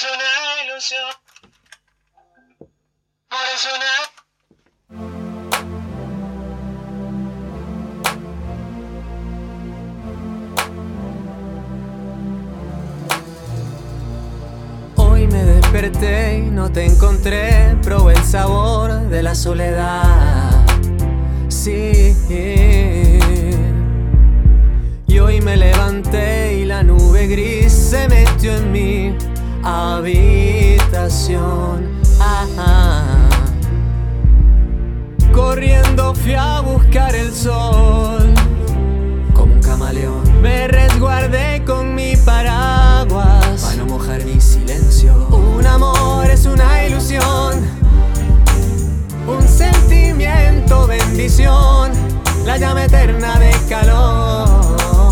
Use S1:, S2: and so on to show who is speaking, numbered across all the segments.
S1: es una ilusión. Por eso
S2: Hoy me desperté y no te encontré, probé el sabor de la soledad. Sí. Y hoy me levanté y la nube gris se metió en mi habitación. Corriendo fui a buscar el sol. Como un camaleón me resguardé con mi paraguas para no mojar mi silencio. Un amor es una ilusión, un sentimiento, bendición, la llama eterna de calor.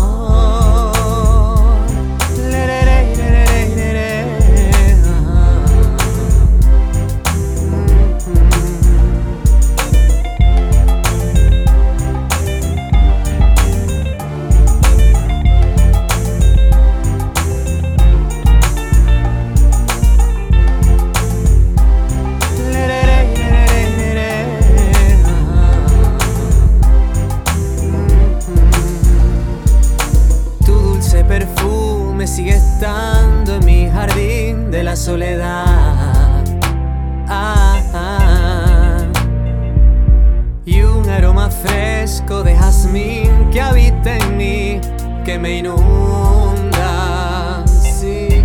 S2: Perfume sigue estando en mi jardín de la soledad. Y un aroma fresco de jazmín que habita en mí, que me inunda. Sí.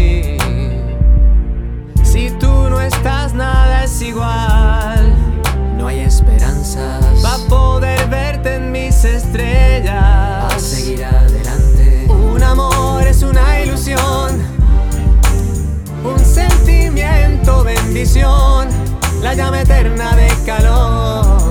S2: Si tú no estás, nada es igual. No hay esperanzas para poder verte en mis estrellas. A seguir adelante. Un amor es una ilusión, un sentimiento, bendición, la llama eterna de calor.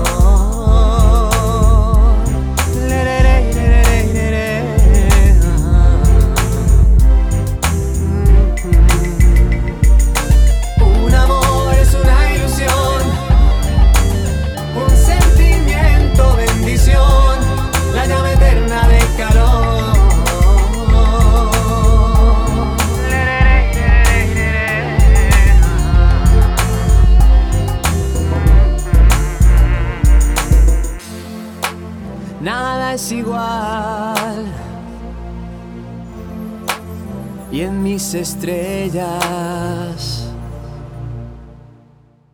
S2: Un amor es una ilusión, un sentimiento, bendición, la llama eterna de calor. Nada es igual, y en mis estrellas